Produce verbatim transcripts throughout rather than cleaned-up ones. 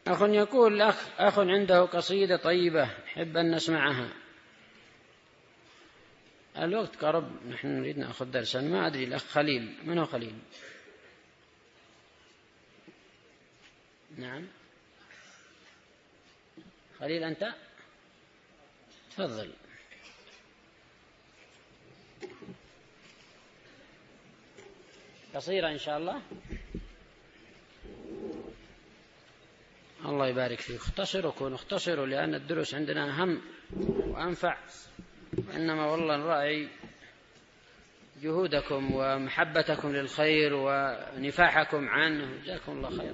أخ يقول أخ, أخ عنده قصيدة طيبة يحب أن نسمعها. الوقت قرب، نحن نريد نأخذ درسا. ما أدري الأخ خليل، من هو خليل؟ نعم خليل أنت؟ تفضل. قصيرة إن شاء الله. الله يبارك فيك. اختصروا، كونوا اختصروا، لأن الدروس عندنا أهم وأنفع. إنما والله نراعي جهودكم ومحبتكم للخير ونفاحكم عنه. جزاكم الله خيرا.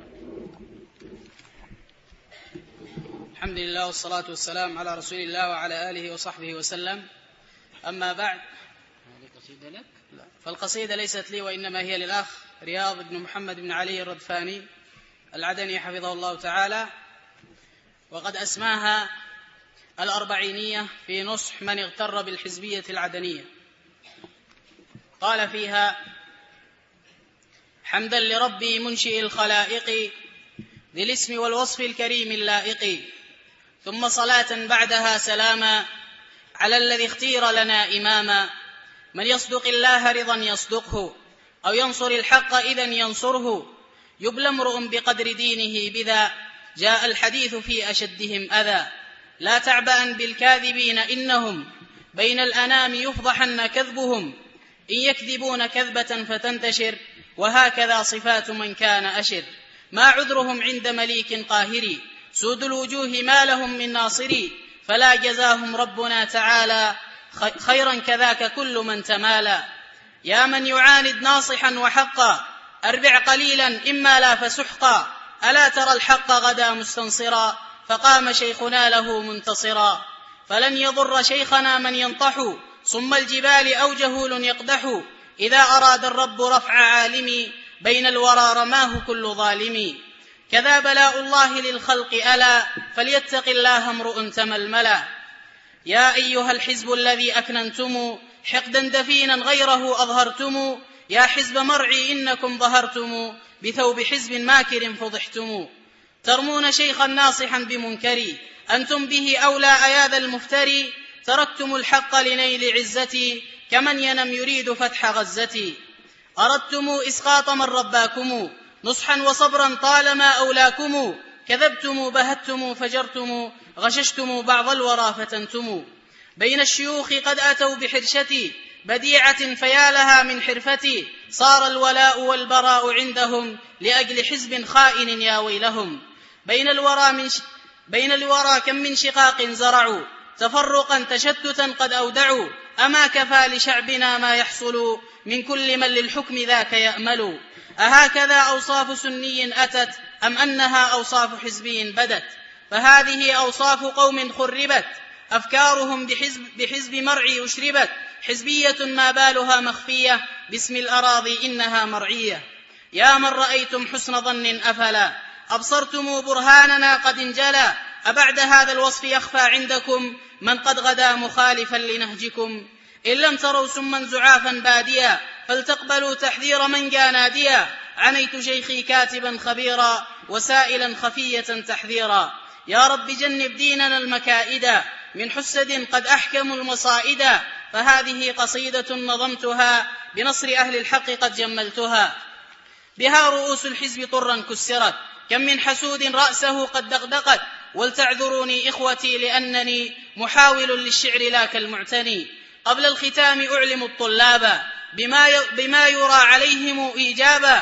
الحمد لله والصلاة والسلام على رسول الله وعلى آله وصحبه وسلم. أما بعد، هذه قصيدة لك؟ لا، فالقصيدة ليست لي وإنما هي للأخ رياض بن محمد بن علي الردفاني العدني حفظه الله تعالى، وقد أسماها الأربعينية في نصح من اغتر بالحزبية العدنية. قال فيها: حمدا لربي منشئ الخلائق ذي الاسم والوصف الكريم اللائق، ثم صلاة بعدها سلاما على الذي اختير لنا إماما، من يصدق الله رضا يصدقه أو ينصر الحق إذا ينصره، يبلى امرؤ بقدر دينه بذا جاء الحديث في أشدهم أذى، لا تعبأ بالكاذبين إنهم بين الأنام يفضحن كذبهم، إن يكذبون كذبة فتنتشر وهكذا صفات من كان أشر، ما عذرهم عند مليك قاهر سود الوجوه ما لهم من ناصر، فلا جزاهم ربنا تعالى خيرا كذاك كل من تمالى، يا من يعاند ناصحا وحقا أربع قليلا إما لا فسحقا، ألا ترى الحق غدا مستنصرا فقام شيخنا له منتصرا، فلن يضر شيخنا من ينطح صم الجبال أو جهول يقدح، إذا أراد الرب رفع عالمي بين الورى رماه كل ظالم، كذا بلاء الله للخلق ألا فليتق الله امرؤ تململا، يا أيها الحزب الذي أكننتم حقدا دفينا غيره أظهرتم، يا حزب مرعي إنكم ظهرتم بثوب حزب ماكر فضحتم، ترمون شيخا ناصحا بمنكري أنتم به أولى أيا ذا المفتري، تركتم الحق لنيل عزتي كمن ينم يريد فتح غزتي، أردتم إسقاط من رباكم نصحا وصبرا طالما أولاكم، كذبتم بهتم فجرتم غششتم بعض الورى فتنتم، بين الشيوخ قد أتوا بحرشتي بديعة فيا لها من حرفتي، صار الولاء والبراء عندهم لأجل حزب خائن يا ويلهم، بين الورى, من ش... بين الورى كم من شقاق زرعوا تفرقا تشتتا قد أودعوا، أما كفى لشعبنا ما يحصل من كل من للحكم ذاك يأمل، أهكذا أوصاف سني أتت أم أنها أوصاف حزبي بدت، فهذه أوصاف قوم خربت أفكارهم بحزب, بحزب مرعي أشربت، حزبية ما بالها مخفية باسم الأراضي إنها مرعية، يا من رأيتم حسن ظن أفلا أبصرتم برهاننا قد انجلى، أبعد هذا الوصف يخفى عندكم من قد غدا مخالفا لنهجكم، إن لم تروا سما زعافا باديا فلتقبلوا تحذير من جاء ناديا، عنيت شيخي كاتبا خبيرا وسائلا خفية تحذيرا، يا رب جنب ديننا المكائدا من حسد قد أحكموا المصائدا، فهذه قصيدة نظمتها بنصر أهل الحق قد جملتها، بها رؤوس الحزب طرا كسرت كم من حسود رأسه قد دغدقت، ولتعذروني إخوتي لأنني محاول للشعر لا كالمعتني، قبل الختام أعلم الطلاب بما, بما يرى عليهم إيجابا،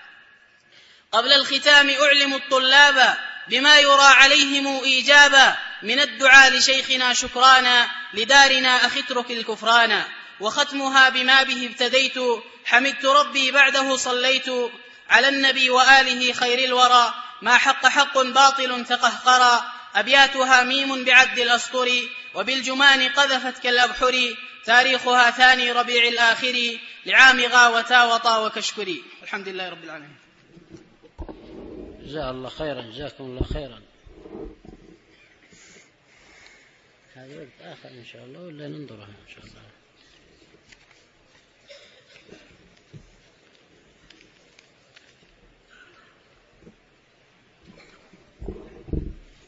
قبل الختام أعلم الطلاب بما يرى عليهم إيجابا، من الدعاء لشيخنا شكرانا لدارنا أخترك الكفرانا، وختمها بما به ابتديت حمدت ربي بعده صليت على النبي وآله خير الورى، ما حق حق باطل تقهقرا، أبياتها ميم بعد الأسطر وبالجمان قذفت كالأبحر، تاريخها ثاني ربيع الآخر لعام غاوتا وطا وكشكري. الحمد لله رب العالمين. جزاء الله خيرا، جزاكم الله خيرا. هذا وقت آخر إن شاء الله ولا ننظرها إن شاء الله.